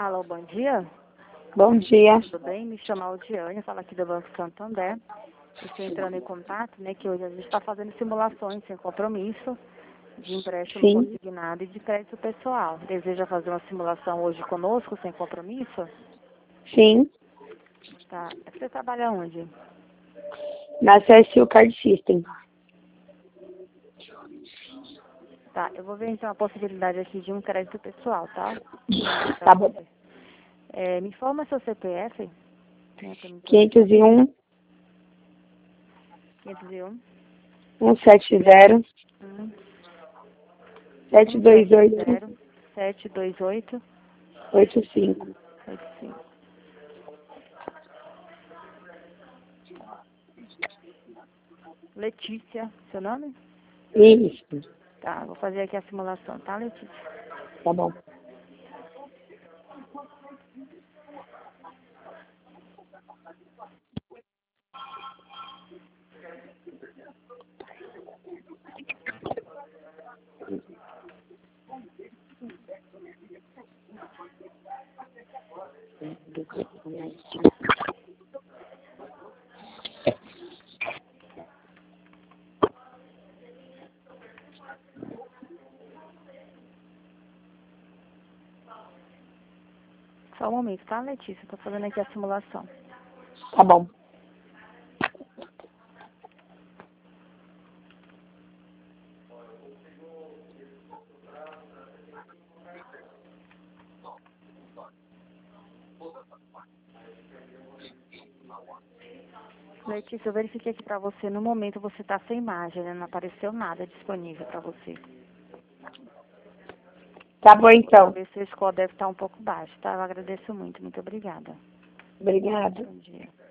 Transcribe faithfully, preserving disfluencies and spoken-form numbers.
Alô, bom dia. Bom dia. Tudo bem? Me chamo Aldiane, falo aqui do Banco Santander. Estou entrando em contato, né, que hoje a gente está fazendo simulações sem compromisso de empréstimo Sim. consignado e de crédito pessoal. Deseja fazer uma simulação hoje conosco, sem compromisso? Sim. Tá. Você trabalha onde? Na C S U Card System. Tá, eu vou ver então a possibilidade aqui de um crédito pessoal, tá? Pra Tá bom. você. É, me informa seu C P F. Né, pra mim poder quinhentos e um, quinhentos e um. cento e setenta, Hum. sete dois oito, zero sete dois oito oito cinco. oito cinco. Letícia, seu nome? Isso. Tá, vou fazer aqui a simulação, tá, Letícia? Tá bom. Só um momento, tá, Letícia? Tô fazendo aqui a simulação. Tá bom. Letícia, eu verifiquei aqui pra você. No momento você tá sem imagem, né? Não apareceu nada disponível pra você. Tá bom, então. Talvez seu score deve estar um pouco baixo, tá? Eu agradeço muito. Muito obrigada. Obrigada. Bom dia.